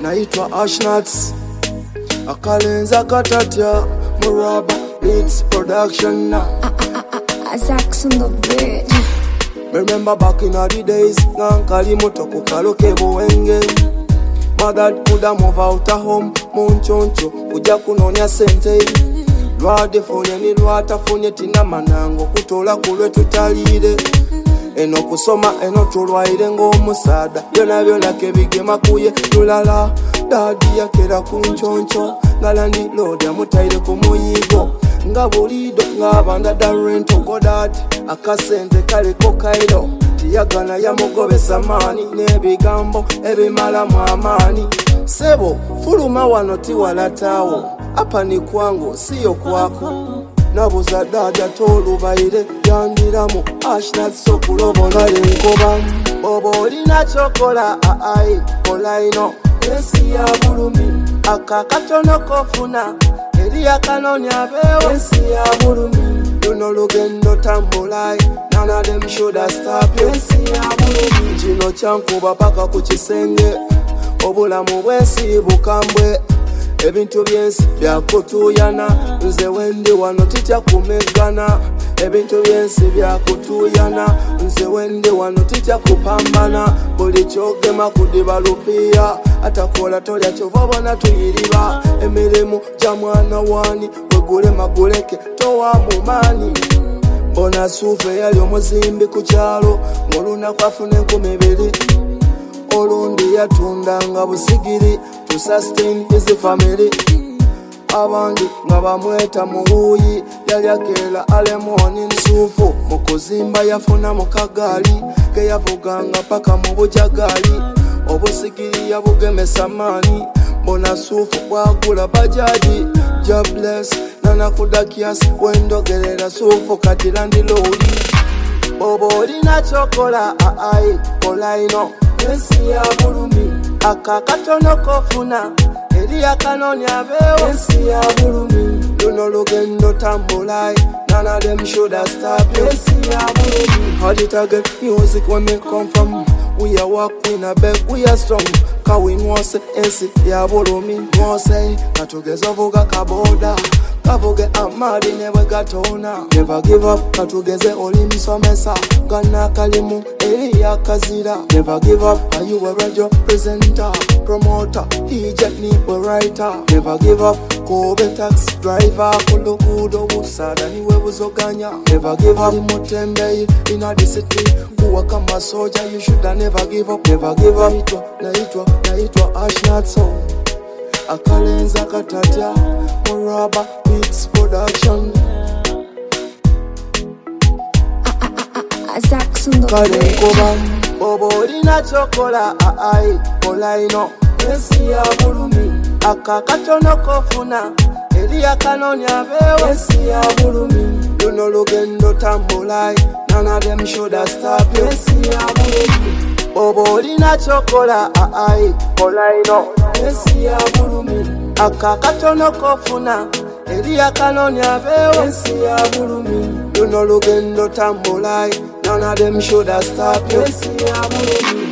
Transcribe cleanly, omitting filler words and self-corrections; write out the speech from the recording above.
naitwa Ashnuts akalenza katatya Muraba Beats Production. Zax on the bridge. Remember back in the days, nankali moto kukaloke buwenge. Mother kuda move out of home, munchoncho kuja kunonya sente. Lwadefunye ni lwatafunye tina manango kutola kulwe tutalire. Eno kusoma eno tulwaire ng'omusaada byona byona kebigema kuye tulala. Dadi yakera kunchoncho ngalandi lord amutaire ku muyigo nga bulido ng'abanda darrento godad akasente kaleko kairo tiyagana yamugobesa maani n'ebigambo ebimalamu amaani. Sebo fuluma wano tiwalataawo apa ni kwangu siyo kwako nabuza dada tolubaire yandiramu Ashnuts okulobola enkoba. Bobo olina kyokola aai kola ino ensi ya bulumi akakatono kofuna eri akanonya beewo ensi ya bulumi luno lugendo tambulai none of them should have stopped ensi ya bulumi kino kyankuba paka ku kisenge obulamu bwensi bukambwe ebintu byensi byakutuyana nze wendi wano titya kumegana ebintu byensi byakutuyana nze wendi wano titya kupambana buli kyogema kudiba lupiya atakola tolya kyova bona tuyiriba emirimu gya mwana wani wegule maguleke towa mumani. Bona suufe yali omuzimbi ku kyalo ng'olunaku afuna 2,000 olundi yatundanga busigiri to sustain his family. Abandi nga bamweta muwuyi yali akeera alemoni nsuufu mu kuzimba yafuna mu kagaali ke yavuganga paka mu bujagali obusigiri yabugemesa maani. Bona suufu bwagula bajaji jobless nanakudakias wendogerera suufu kati landilooli. Bobo olina kyokola aai kola ino ensi ya bulumi akakatono kofuna eri akanonya beewo ensi ya bulumi luno lugendo tambulai none of them should have stopped ensi ya bulumi. How did I get music when me come from? We are walk, we na beg, we are strong. Kawi nwose ensi ya bulumi nwose katugeza vuga kaboda kavuge amadi newe gatona. Never give up katugeze olimsomesa gana kalimu eri yakazira. Never give up, are you a radio presenter, promoter, DJ niwe writer. Never give up, kobe taxi driver kulugudo busada niwe buzoganya. Never give up, mutembeyi in the city kuwa kama soja, you should never give up. Never give up, naitwa Ashnuts akalenza katatya Muraba Beats Production. Zax on the bridge. Bobo olina kyokola aai kola ino ensi ya bulumi akakatono kofuna eri akanonya beewo ensi ya bulumi luno lugendo tambulai none of them should have stopped ensi ya bulumi. Bobo olina kyokola aai kola ino ensi ya bulumi akakatono kofuna eri akanonya beewo ensi ya bulumi luno lugendo tambulai none of them should have stopped ensi ya bulumi.